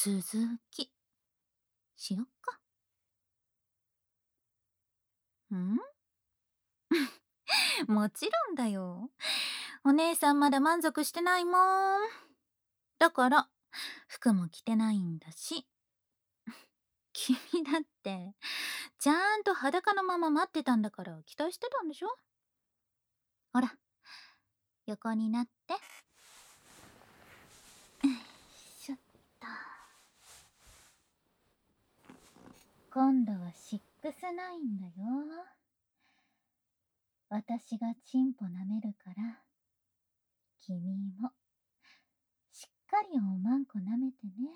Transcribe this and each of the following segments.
続きしよっか。んもちろんだよ。お姉さんまだ満足してないもん。だから服も着てないんだし。君だってちゃんと裸のまま待ってたんだから期待してたんでしょ。ほら横になって。よいしょっと。今度は6-9だよ。私がチンポ舐めるから君もしっかりおまんこ舐めてね。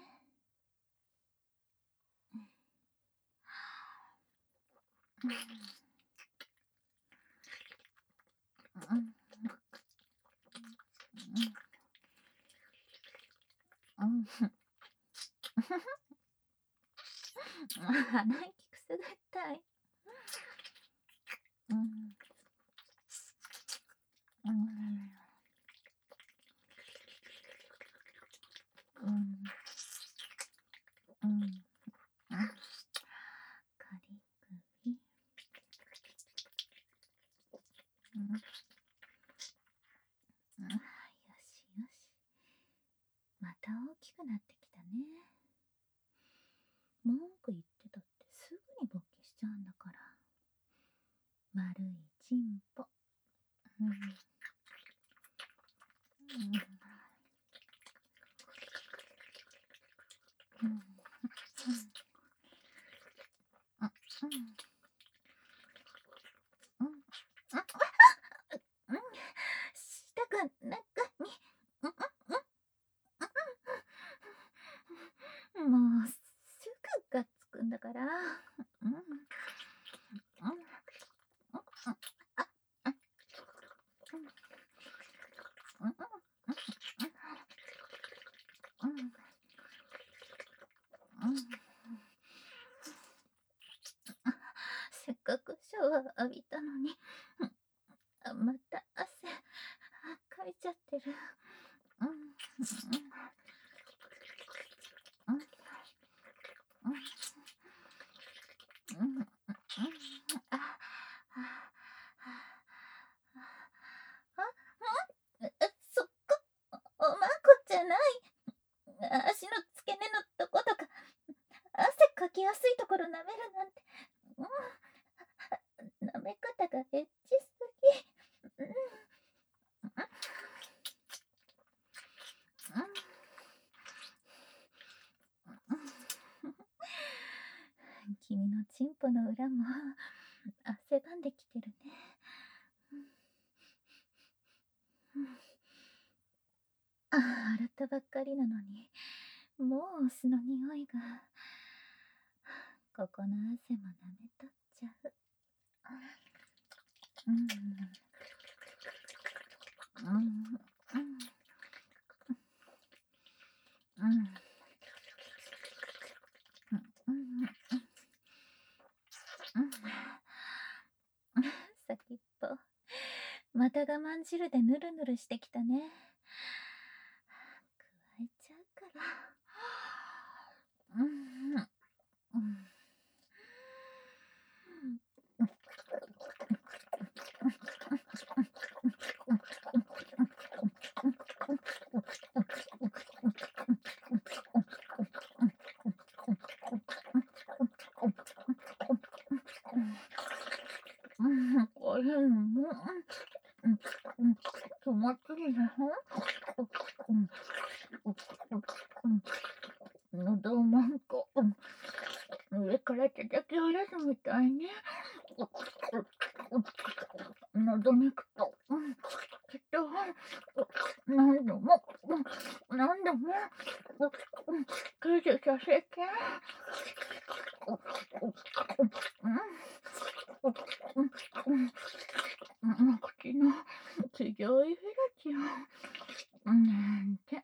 鼻息くすぐったい。カリ首。よしよし。また大きくなってきたね。文句言ってたってすぐに勃起しちゃうんだから。悪いチンポ。舌が中に。もうすぐがっつくんだから。せっかくシャワー浴びたのにまた汗かいちゃってる。そっか、おまんこじゃない。足の付け根のとことか汗かきやすいところ舐めるなんて。舐め方がエッチすぎ。君のチンポの裏も汗ばんできてるね。洗ったばっかりなのにもう酢の匂いが。ここの汗も舐めとっちゃう。先っぽまた我慢汁でぬるぬるしてきたね。加えちゃうから。こういうのも気持ちいいな。喉をまんこ上から叩き下ろすみたいね。喉肉ときっと何度も駆除させて。口の強いフェラチオなんて。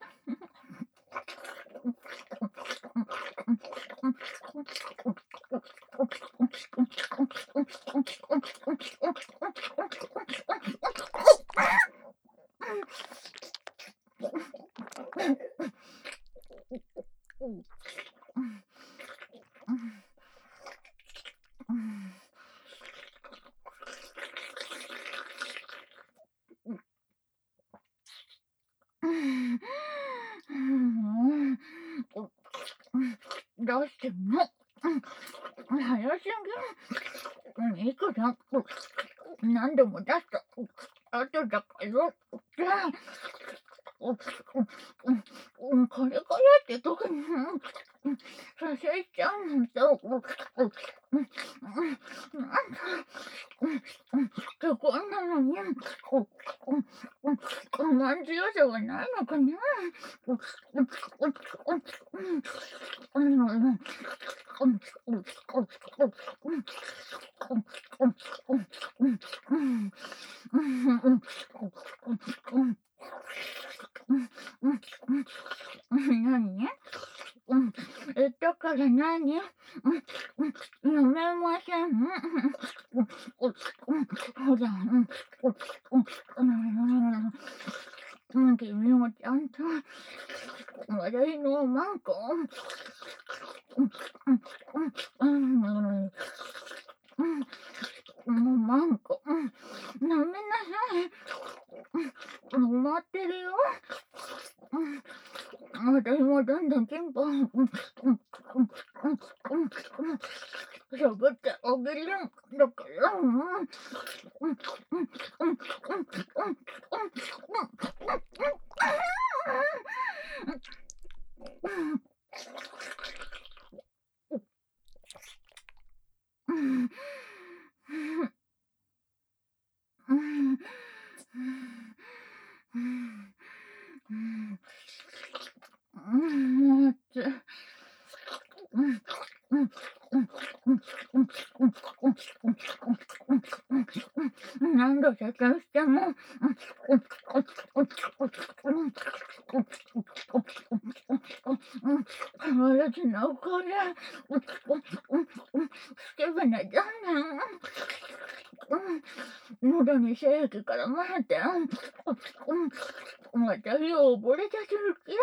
どうしても早すぎる。いくら何度も出した後だから。これからって特にさせちゃうのと、こんなのに我慢強さはないのかな。何？だから何？やめません。ほら、君もちゃんと私のマンコマンコ飲めなさい。待ってるよ。私もどんどんチンポしゃぶってあげるんだから。何度説明しても必ず残るスケベな残念。喉に精液からまれて私を溺れさせる気。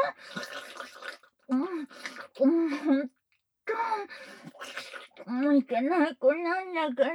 いけない子なんだから。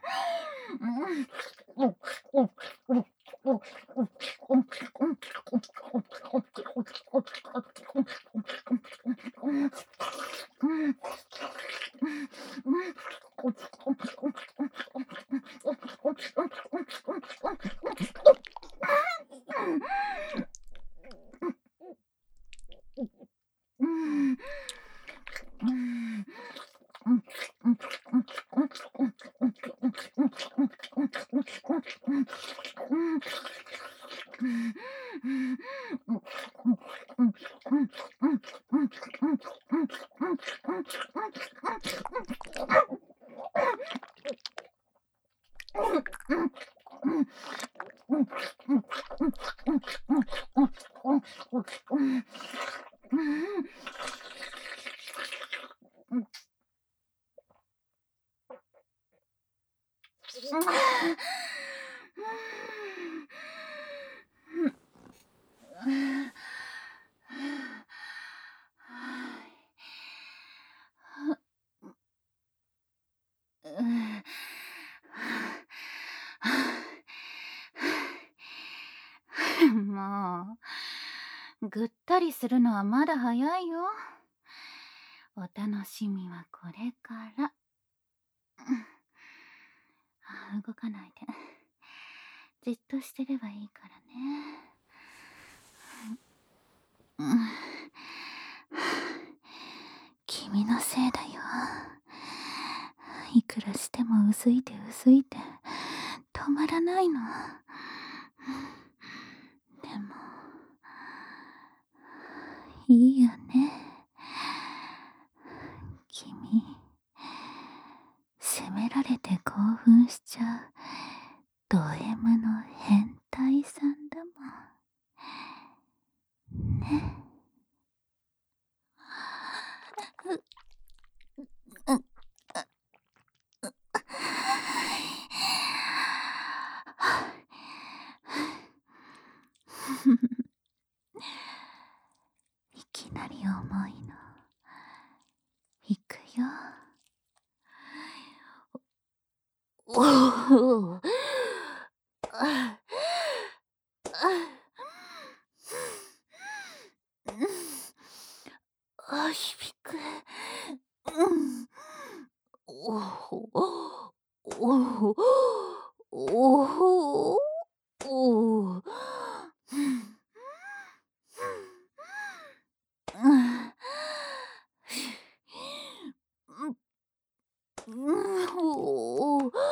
もうぐったりするのはまだ早いよ。お楽しみはこれから。動かないでじっとしてればいいからね。君のせいだよ。いくらしてもうずいて止まらないの。でもいいよね。君責められて興奮しちゃうド M の変態さんだもんね。いきなり重よ。おお。あ響く。おお。おお。おお。おお。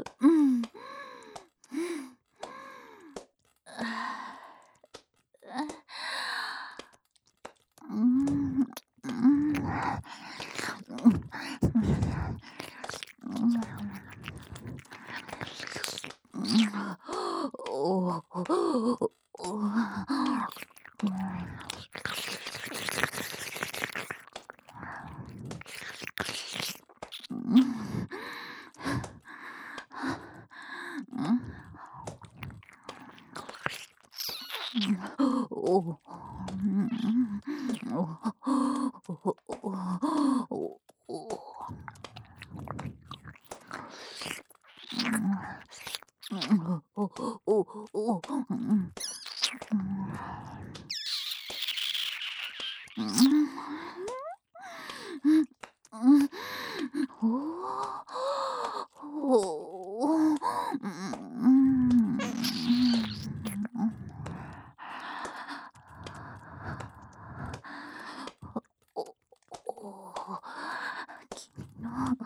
君の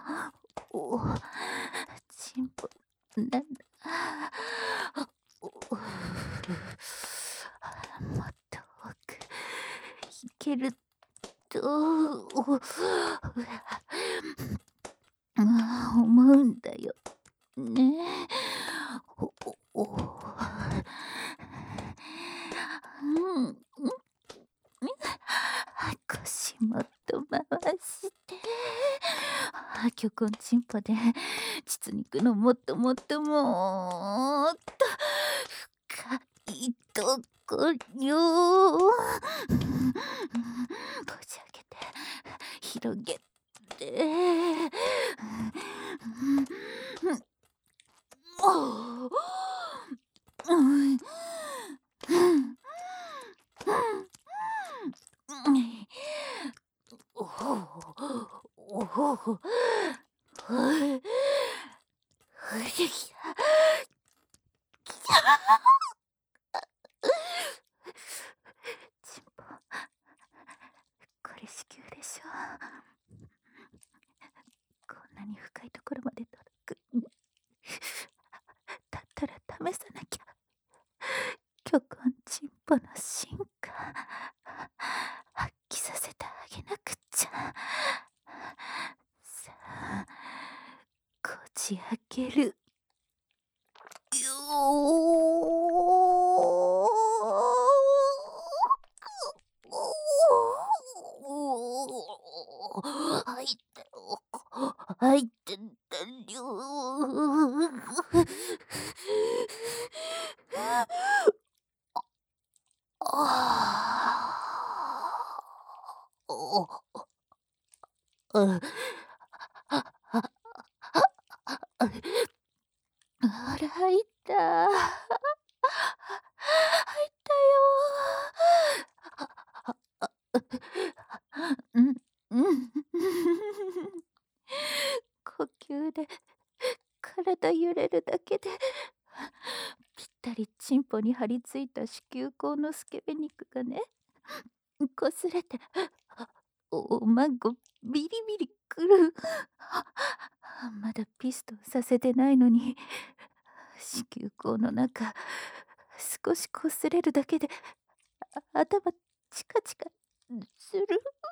チンポなんだ。もっと多くいけると思うんだよね。腰もっと回して巨根チンポで膣肉のもっともっともっと深いところこじ開けて広げてチンポ、これ子宮でしょ。こんなに深いところまで届く。だったら試さなきゃ。巨根チンポの進化発揮させてあげなくっちゃ。さあ、こじ開けるよ入って入ってんだよ。あら入った。入ったよ。呼吸で体揺れるだけでぴったりチンポに張り付いた子宮口のスケベ肉がね、こすれておまんこビリビリくる。まだピストンさせてないのに子宮口の中少しこすれるだけで頭チカチカする。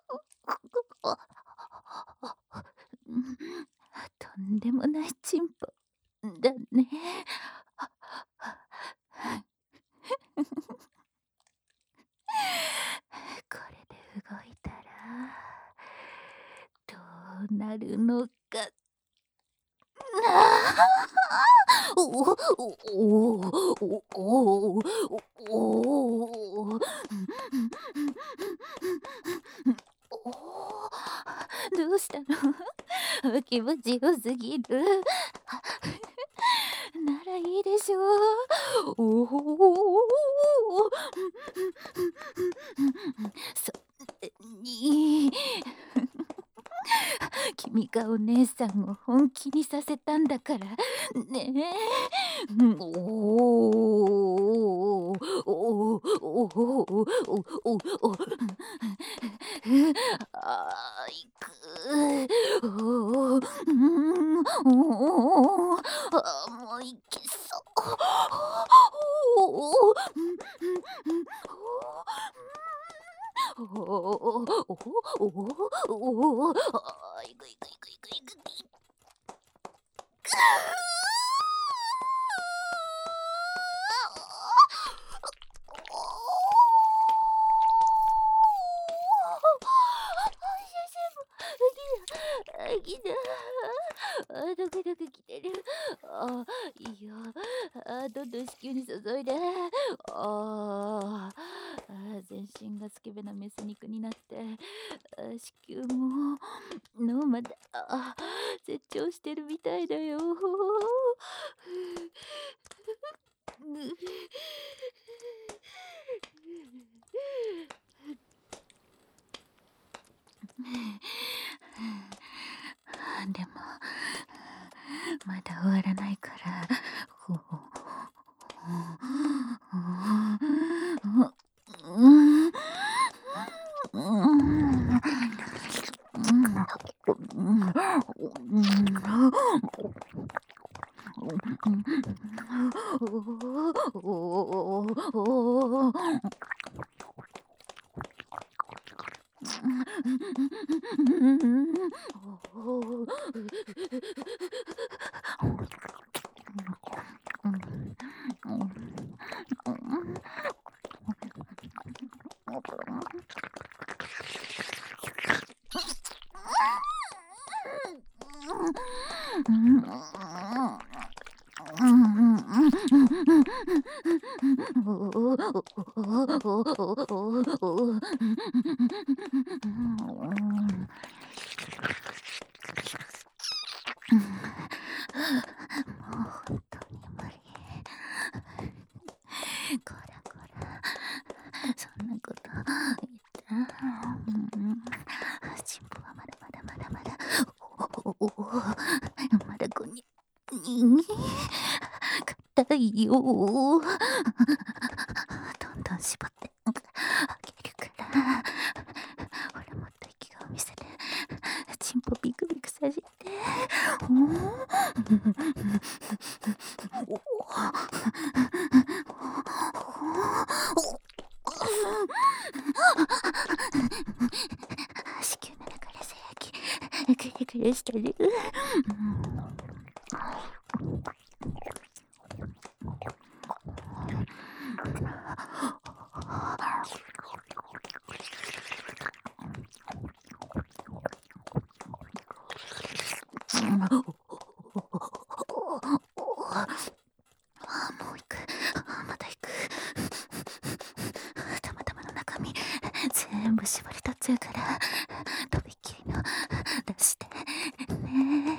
とんでもないチンポだね。これで動いたらどうなるのか。おおおおおおどうしたの気持ちよすぎる。ならいいでしょう。おお。そに君がお姉さんを本気にさせたんだからねえ。おおおおおおあいくおおおあもういけそうおおおおおおいくいくいくいくいく。ドクドクきてる。いいよ。どんどん子宮に注いで。全身がスケベなメス肉になって、子宮も脳まで成長してるみたいだよ。でもまだ終わらないから。本当に無理。こらこら、そんなこと言ったら、進歩はまだまだまだまだ。まだ硬いよ。どんどん絞ってあげるから。ほら、もっと息を見せて。チンポビクビクさせて。子宮の中でさやきクリクリしてる。もう行く。また行く。たまたまの中身全部絞り取っちゃうから、とびっきりの出してね。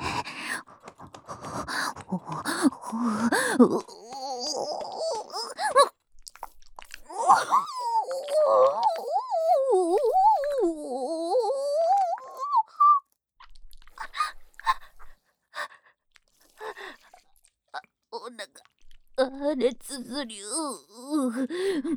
お腹熱ずりゅう。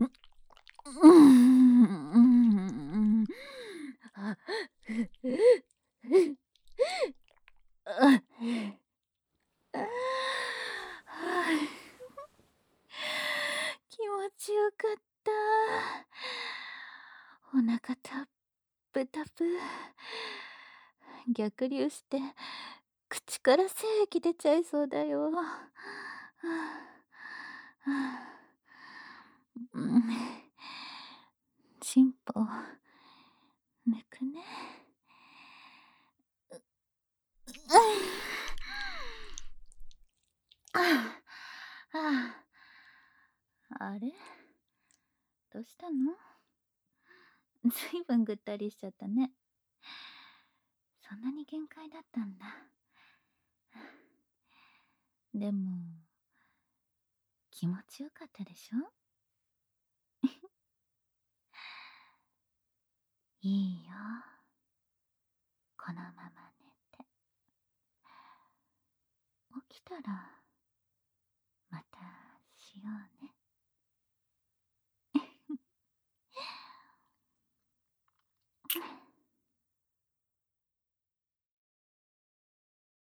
気持ちよかった。お腹たっぷたぷ。逆流して口から精液出ちゃいそうだよ。チンポ抜くね。あれどうしたの？ずいぶんぐったりしちゃったね。 そんなに限界だったんだ。でも、気持ちよかったでしょ？いいよ。このまま寝て。起きたら